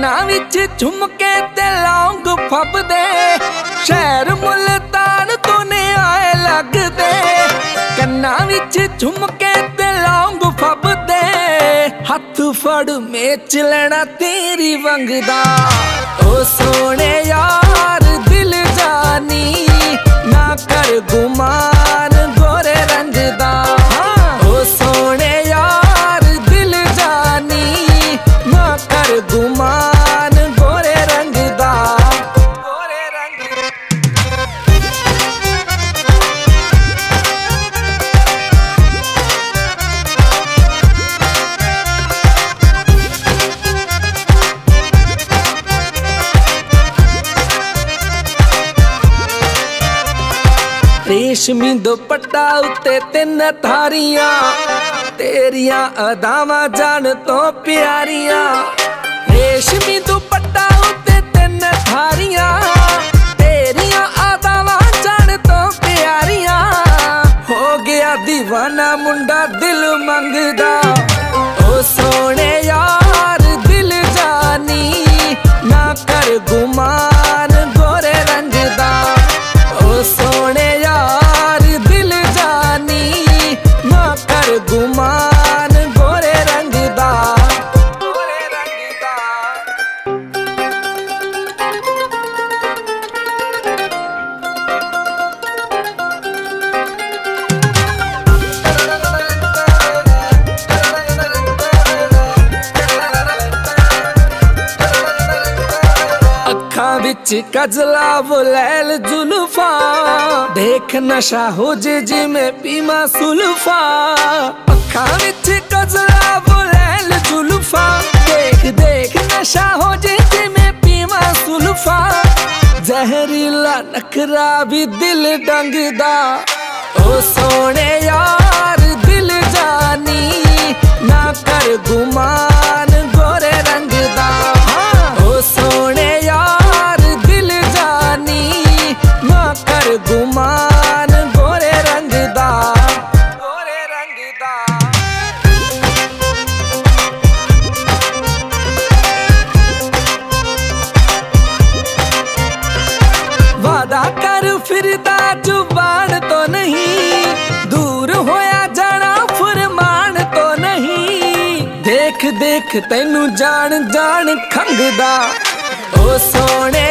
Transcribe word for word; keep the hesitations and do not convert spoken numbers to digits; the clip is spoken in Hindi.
ਕੰਨਾਂ ਵਿੱਚ ਝੁਮਕੇ ਤੇ ਲੌਂਗ ਫੱਬਦੇ ਸ਼ਹਿਰ ਮੁਲਤਾਨ ਤੋਂ ਨੇ ਆਏ ਲੱਗਦੇ ਕੰਨਾਂ ਵਿੱਚ ਝੁਮਕੇ ਤੇ ਲੌਂਗ ਫੱਬਦੇ ਹੱਥ ਫੜ ਮੇਚ ਲੈਣਾ ਤੇਰੀ ਵੰਗਦਾ ਓ ਸੋਹਣੇ यार दिल जानी ना कर गुमान गोरे रंग दा ओ सोने यार दिल जानी ना कर गुमान गोरे रंग दा गोरे रंग रेशमी दुपट्टा उत्ते तिन थारियां तेरिया अदावां जान तो प्यारियां रेशमी दुपट्टा उत्ते तिन थारियां तेरिया अदावां जान तो प्यारियां हो गया दीवाना मुंडा दिल मंगदा ओ सोने यार दिल जानी ना कर गुमान गोरे रंग दा ओ सोने गुमान गोरे रंग दा गोरे रंग दा अखां विच कजला वो लैल जुल्फा देख नशा हो जे जिमें पीमा सुल्फा अखां विच कजला वो लैल जुल्फा देख देख नशा हो जे जिमें पीमा सुल्फा जहरीला नखरा भी दिल डंगदा ओ सोने यार दिल जानी ना कर गुमान गोरे रंग दा ओ सोने यार दिल जानी ना कर गुमान गोरे रंग दा गोरे रंग दा वादा कर फिरदा जुबान तो नहीं दूर होया जाना फरमान तो नहीं देख देख तैनू जान जान खंगदा ओ सोने